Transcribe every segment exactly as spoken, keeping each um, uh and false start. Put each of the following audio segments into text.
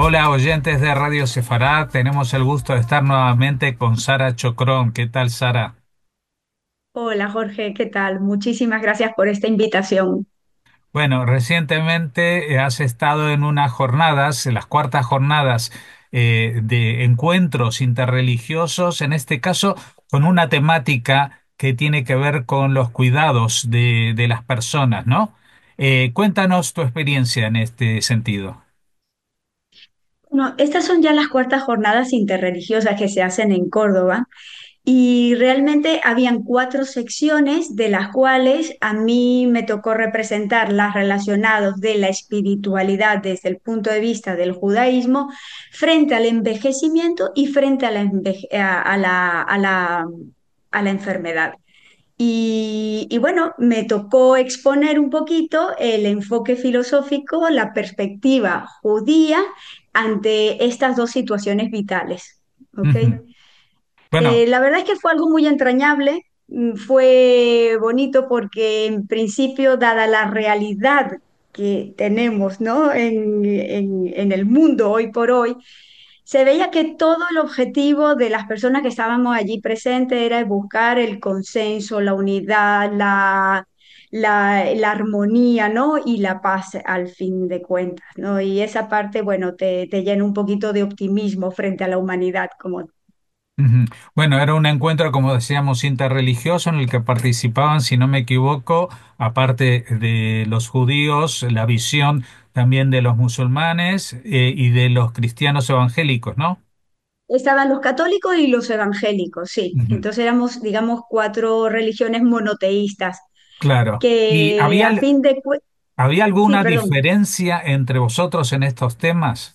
Hola, oyentes de Radio Sefará. Tenemos el gusto de estar nuevamente con Sara Chocrón. ¿Qué tal, Sara? Hola Jorge, ¿qué tal? Muchísimas gracias por esta invitación. Bueno, recientemente eh, has estado en unas jornadas, en las cuartas jornadas eh, de encuentros interreligiosos, en este caso con una temática que tiene que ver con los cuidados de, de las personas, ¿no? Eh, cuéntanos tu experiencia en este sentido. Bueno, estas son ya las cuartas jornadas interreligiosas que se hacen en Córdoba y realmente habían cuatro secciones de las cuales a mí me tocó representar las relacionadas de la espiritualidad desde el punto de vista del judaísmo frente al envejecimiento y frente a la, enveje- a a la, a la a la enfermedad. Y, y bueno, me tocó exponer un poquito el enfoque filosófico, la perspectiva judía ante estas dos situaciones vitales. ¿Ok? Ujú. Bueno. Eh, la verdad es que fue algo muy entrañable, mm, fue bonito porque en principio, dada la realidad que tenemos, ¿no? en, en en el mundo hoy por hoy, se veía que todo el objetivo de las personas que estábamos allí presentes era buscar el consenso, la unidad, la, la, la armonía, ¿no? Y la paz al fin de cuentas, ¿no? Y esa parte, bueno, te, te llena un poquito de optimismo frente a la humanidad, como Ujú. Bueno, era un encuentro, como decíamos, interreligioso en el que participaban, si no me equivoco, aparte de los judíos, la visión también de los musulmanes eh, y de los cristianos evangélicos, ¿no? estaban los católicos y los evangélicos, sí. Ujú. Entonces éramos, digamos, cuatro religiones monoteístas Claro. ¿Y que había, a fin de... cue- había Sí, alguna perdón. diferencia entre vosotros en estos temas?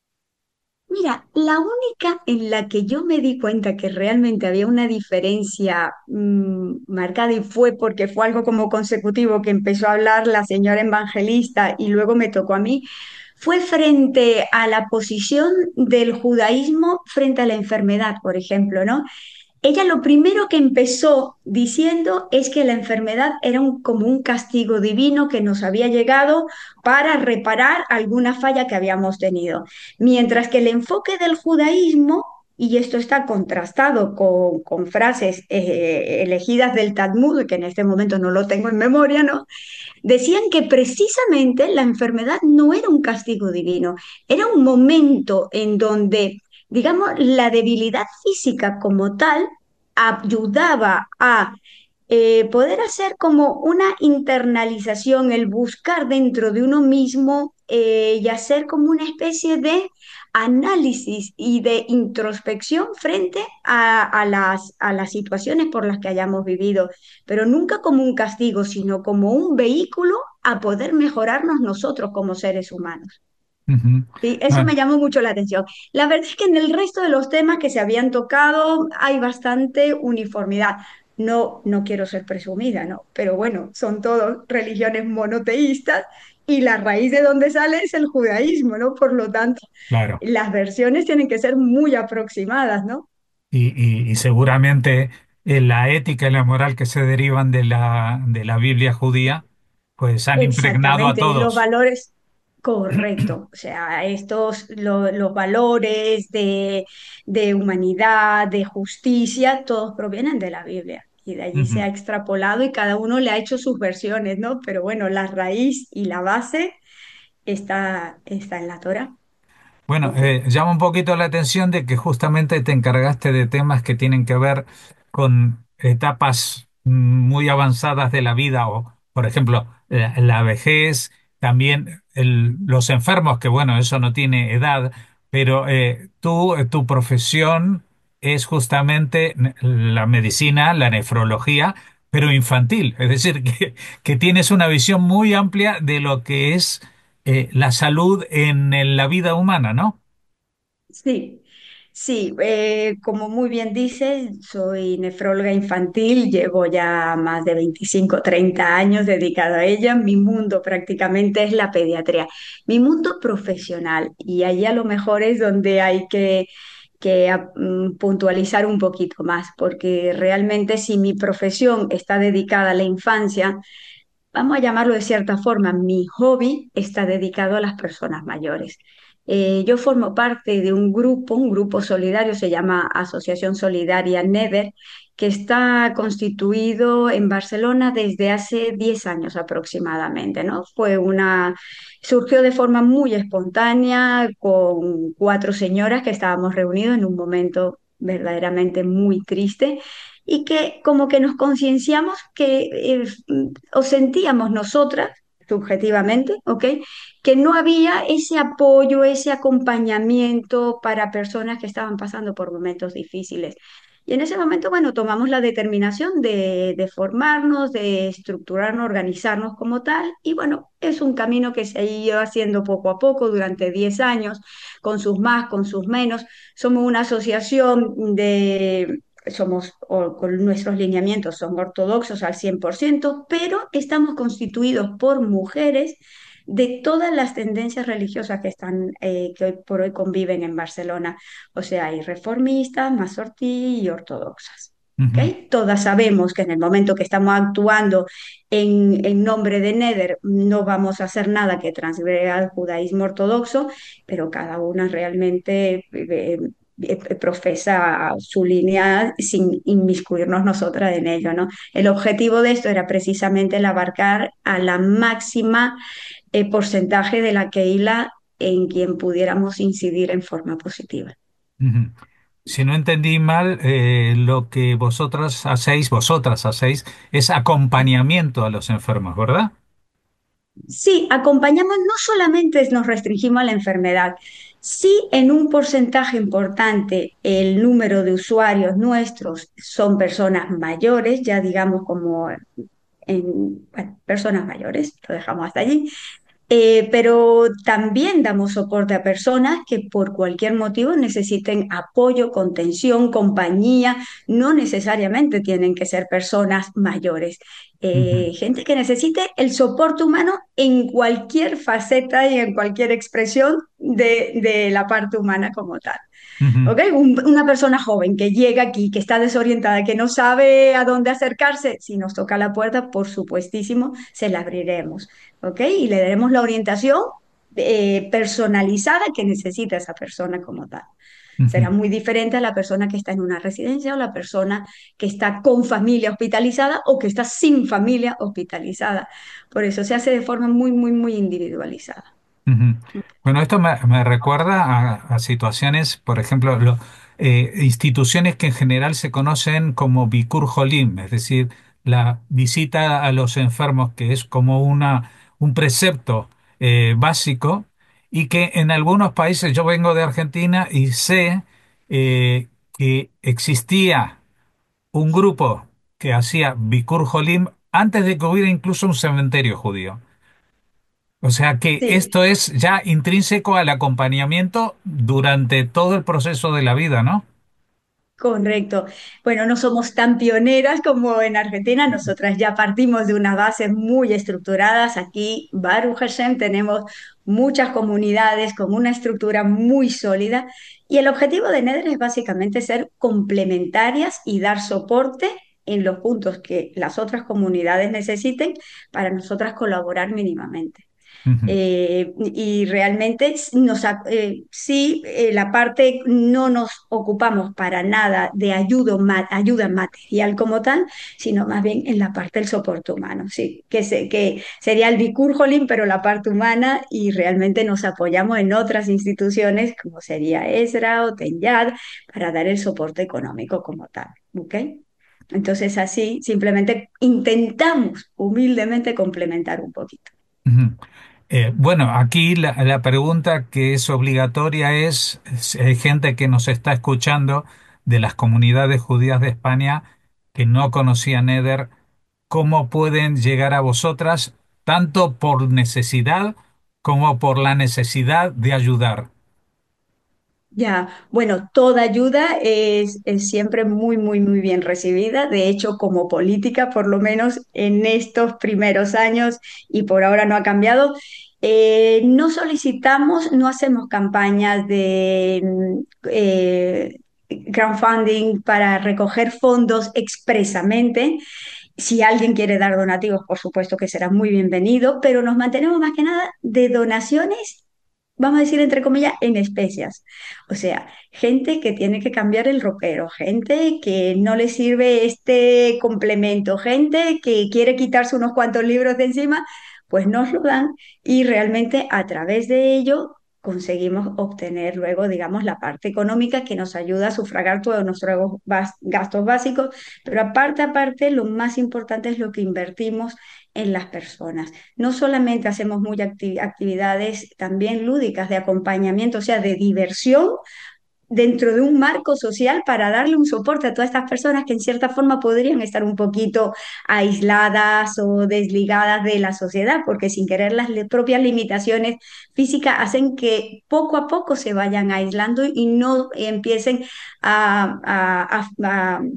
Mira, la única en la que yo me di cuenta que realmente había una diferencia mm, marcada y fue porque fue algo como consecutivo que empezó a hablar la señora evangelista y luego me tocó a mí, fue frente a la posición del judaísmo frente a la enfermedad, por ejemplo, ¿no? Ella lo primero que empezó diciendo es que la enfermedad era un- como un castigo divino que nos había llegado para reparar alguna falla que habíamos tenido. Mientras que el enfoque del judaísmo, y esto está contrastado con, con frases eh, elegidas del Talmud, que en este momento no lo tengo en memoria, ¿no? Decían que precisamente la enfermedad no era un castigo divino, era un momento en donde, digamos, la debilidad física como tal ayudaba a eh, poder hacer como una internalización, el buscar dentro de uno mismo eh, y hacer como una especie de análisis y de introspección frente a, a las, a las situaciones por las que hayamos vivido, pero nunca como un castigo, sino como un vehículo a poder mejorarnos nosotros como seres humanos. Ujú. Sí, eso Ah, me llamó mucho la atención. La verdad es que en el resto de los temas que se habían tocado hay bastante uniformidad. No, no quiero ser presumida, ¿no? Pero bueno, son todas religiones monoteístas y la raíz de donde sale es el judaísmo, ¿no? Por lo tanto, claro. las versiones tienen que ser muy aproximadas, ¿no? Y, y- y seguramente eh, la ética y la moral que se derivan de la, de la Biblia judía, pues han impregnado a Exactamente, y los todos. valores, correcto, o sea, estos, lo- los valores de, de humanidad, de justicia, todos provienen de la Biblia. Y de allí se Ujú. ha extrapolado y cada uno le ha hecho sus versiones, ¿no? Pero bueno, la raíz y la base está, está en la Torá. Bueno, eh, llama un poquito la atención de que justamente te encargaste de temas que tienen que ver con etapas mm, muy avanzadas de la vida, o por ejemplo, la, la vejez, también el- los enfermos, que bueno, eso no tiene edad, pero eh, tú, eh, tu profesión es justamente ne- la medicina, la nefrología, pero infantil, es decir, que, que tienes una visión muy amplia de lo que es eh, la salud en, en la vida humana, ¿no? Sí, sí, eh, como muy bien dices, soy nefróloga infantil, llevo ya más de veinticinco, treinta años dedicada a ella. Mi mundo prácticamente es la pediatría, mi mundo profesional, y ahí a lo mejor es donde hay que, que ah, mm, puntualizar un poquito más, porque realmente si mi profesión está dedicada a la infancia, vamos a llamarlo de cierta forma, mi hobby está dedicado a las personas mayores. Eh, yo formo parte de un grupo, un grupo solidario, se llama Asociación Solidaria NEDER, que está constituido en Barcelona desde hace diez años aproximadamente, ¿no? Fue una, surgió de forma muy espontánea con cuatro señoras que estábamos reunidos en un momento verdaderamente muy triste y que como que nos concienciamos que eh, o sentíamos nosotras subjetivamente, ¿ok? Que no había ese apoyo, ese acompañamiento para personas que estaban pasando por momentos difíciles. Y en ese momento, bueno, tomamos la determinación de, de formarnos, de estructurarnos, organizarnos como tal. Y bueno, es un camino que se ha ido haciendo poco a poco durante diez años, con sus más, con sus menos. Somos una asociación de, somos, o, con nuestros lineamientos son ortodoxos al cien por ciento, pero estamos constituidos por mujeres de todas las tendencias religiosas que están, eh, que hoy por hoy conviven en Barcelona. O sea, hay reformistas, mazortí y ortodoxas. Ujú, ¿Okay? Todas sabemos que en el momento que estamos actuando en, en nombre de Neder no vamos a hacer nada que transgreda al judaísmo ortodoxo, pero cada una realmente eh, eh, profesa su línea sin inmiscuirnos nosotras en ello, ¿no? El objetivo de esto era precisamente el abarcar a la máxima eh, porcentaje de la Keila en quien pudiéramos incidir en forma positiva. ujú. Si no entendí mal, eh, lo que vosotras hacéis, vosotras hacéis, es acompañamiento a los enfermos, ¿verdad? Sí, acompañamos, no solamente nos restringimos a la enfermedad, sí en un porcentaje importante el número de usuarios nuestros son personas mayores, ya digamos como en, bueno, personas mayores, lo dejamos hasta allí. Eh, pero también damos soporte a personas que por cualquier motivo necesiten apoyo, contención, compañía. No necesariamente tienen que ser personas mayores. Ujú, Eh, gente que necesite el soporte humano en cualquier faceta y en cualquier expresión de, de la parte humana como tal. ujú, ¿Ok? Un- una persona joven que llega aquí, que está desorientada, que no sabe a dónde acercarse, si nos toca la puerta, por supuestísimo, se la abriremos. ¿Ok? Y le daremos la orientación eh, personalizada que necesita esa persona como tal. Será ujú, muy diferente a la persona que está en una residencia o la persona que está con familia hospitalizada o que está sin familia hospitalizada. Por eso se hace de forma muy, muy, muy individualizada. ujú. Bueno, esto me, me recuerda a, a situaciones, por ejemplo, lo- eh, instituciones que en general se conocen como Bikur Jolim, es decir, la visita a los enfermos, que es como una, un precepto eh, básico, y que en algunos países, yo vengo de Argentina y sé eh, que existía un grupo que hacía Bikur Jolim antes de que hubiera incluso un cementerio judío. O sea que Sí. esto es ya intrínseco al acompañamiento durante todo el proceso de la vida, ¿no? Correcto. Bueno, no somos tan pioneras como en Argentina, nosotras ya partimos de unas bases muy estructuradas. Aquí, Baruch Hashem, tenemos muchas comunidades con una estructura muy sólida y el objetivo de NEDER es básicamente ser complementarias y dar soporte en los puntos que las otras comunidades necesiten para nosotras colaborar mínimamente. Ujú, Eh, y realmente nos, ac- eh, sí, eh, la parte no nos ocupamos para nada de ayuda, ma- ayuda material como tal, sino más bien en la parte del soporte humano, sí, que, se, que sería el Bikur Jolim, pero la parte humana y realmente nos apoyamos en otras instituciones como sería ESRA o TENYAD para dar el soporte económico como tal, ¿ok? Entonces así simplemente intentamos humildemente complementar un poquito. ujú. Eh, bueno, aquí la, la pregunta que es obligatoria es, si hay gente que nos está escuchando de las comunidades judías de España que no conocían Eder, ¿cómo pueden llegar a vosotras tanto por necesidad como por la necesidad de ayudar? Ya, bueno, toda ayuda es, es siempre muy, muy, muy bien recibida. De hecho, como política, por lo menos en estos primeros años, y por ahora no ha cambiado, eh, no solicitamos, no hacemos campañas de mm, eh, crowdfunding para recoger fondos expresamente. Si alguien quiere dar donativos, por supuesto que será muy bienvenido, pero nos mantenemos más que nada de donaciones vamos a decir entre comillas, en especias. O sea, gente que tiene que cambiar el ropero, gente que no le sirve este complemento, gente que quiere quitarse unos cuantos libros de encima, pues nos lo dan y realmente a través de ello conseguimos obtener luego, digamos, la parte económica que nos ayuda a sufragar todos nuestros bas- gastos básicos, pero aparte, aparte, lo más importante es lo que invertimos en las personas. No solamente hacemos muchas acti- actividades también lúdicas de acompañamiento, o sea, de diversión dentro de un marco social para darle un soporte a todas estas personas que en cierta forma podrían estar un poquito aisladas o desligadas de la sociedad, porque sin querer las le- propias limitaciones físicas hacen que poco a poco se vayan aislando y no empiecen a, a- a- a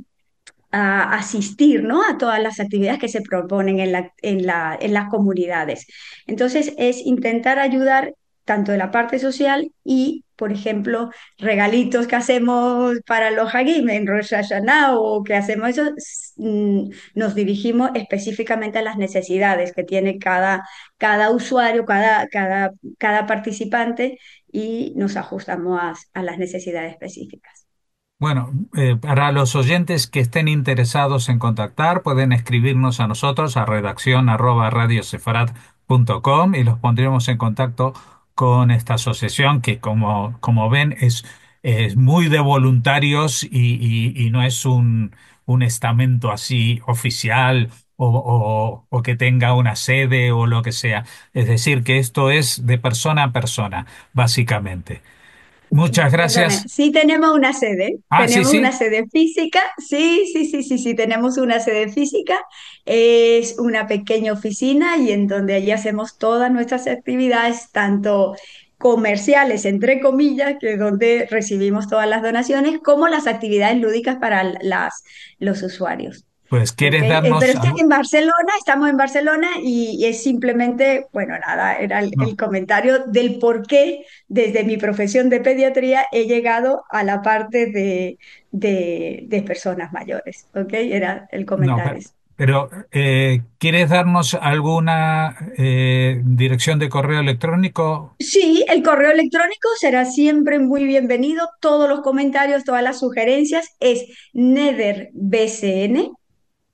a asistir, ¿no? A todas las actividades que se proponen en la- en la- en las comunidades. Entonces, es intentar ayudar tanto de la parte social y, por ejemplo, regalitos que hacemos para los Hagim en Rosh Hashanah o que hacemos eso, s- mm, nos dirigimos específicamente a las necesidades que tiene cada, cada usuario, cada, cada, cada participante y nos ajustamos a a las necesidades específicas. Bueno, eh, para los oyentes que estén interesados en contactar, pueden escribirnos a nosotros a redacción arroba radiosefarad punto com y los pondremos en contacto con esta asociación que, como, como ven, es, es muy de voluntarios y, y- y no es un, un estamento así oficial o, o o que tenga una sede o lo que sea. Es decir, que esto es de persona a persona, básicamente. Muchas Perdona, gracias. sí tenemos una sede, Ah, sí, tenemos una sí. sede física, sí, sí, sí, sí, sí, tenemos una sede física, es una pequeña oficina y en donde allí hacemos todas nuestras actividades, tanto comerciales, entre comillas, que es donde recibimos todas las donaciones, como las actividades lúdicas para las, los usuarios. Pues Ok, quieres eh, pero darnos estoy algo. en Barcelona, estamos en Barcelona y, y es simplemente, bueno, nada, era el, el No, comentario del por qué desde mi profesión de pediatría he llegado a la parte de, de, de personas mayores, ¿ok? Era el no, comentario. pero, pero, eh, ¿quieres darnos alguna eh, dirección de correo electrónico? Sí, el correo electrónico será siempre muy bienvenido. Todos los comentarios, todas las sugerencias es nederbcn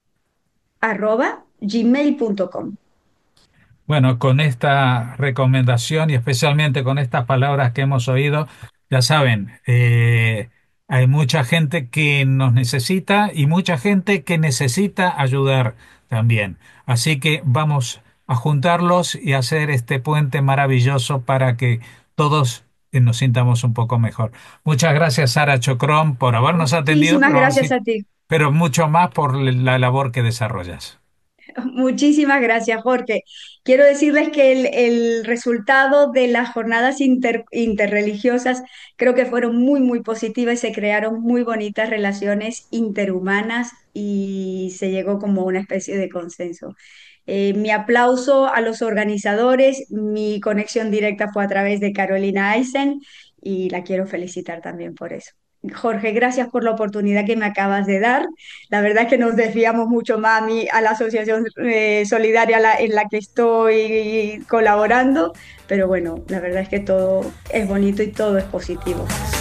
arroba gmail punto com. Bueno, con esta recomendación y especialmente con estas palabras que hemos oído, ya saben, eh, hay mucha gente que nos necesita y mucha gente que necesita ayudar también. Así que vamos a juntarlos y hacer este puente maravilloso para que todos eh, nos sintamos un poco mejor. Muchas gracias, Sara Chocrón, por habernos atendido, Muchísimas pero, gracias sí- a ti. pero mucho más por la labor que desarrollas. Muchísimas gracias, Jorge. Quiero decirles que el, el resultado de las jornadas inter- interreligiosas creo que fueron muy, muy positivas y se crearon muy bonitas relaciones interhumanas y se llegó como una especie de consenso. Eh, mi aplauso a los organizadores, mi conexión directa fue a través de Carolina Eisen y la quiero felicitar también por eso. Jorge, gracias por la oportunidad que me acabas de dar. La verdad es que nos desviamos mucho más a mí, a la asociación eh, solidaria la- en la que estoy colaborando, pero bueno, la verdad es que todo es bonito y todo es positivo.